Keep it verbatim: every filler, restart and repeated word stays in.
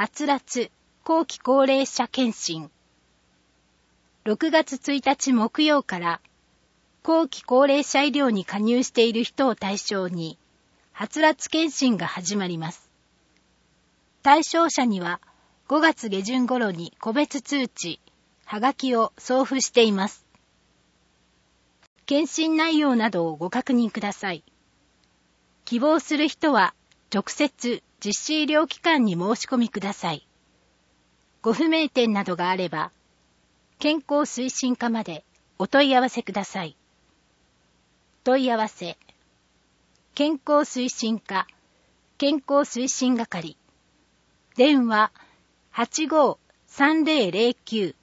はつらつ後期高齢者検診。ろくがつついたち木曜から後期高齢者医療に加入している人を対象にはつらつ検診が始まります。対象者にはごがつげじゅん頃に個別通知、はがきを送付しています。検診内容などをご確認ください。希望する人は直接実施医療機関に申し込みください。ご不明点などがあれば、健康推進課までお問い合わせください。問い合わせ、健康推進課、健康推進係、電話 はちごーさんぜろぜろきゅう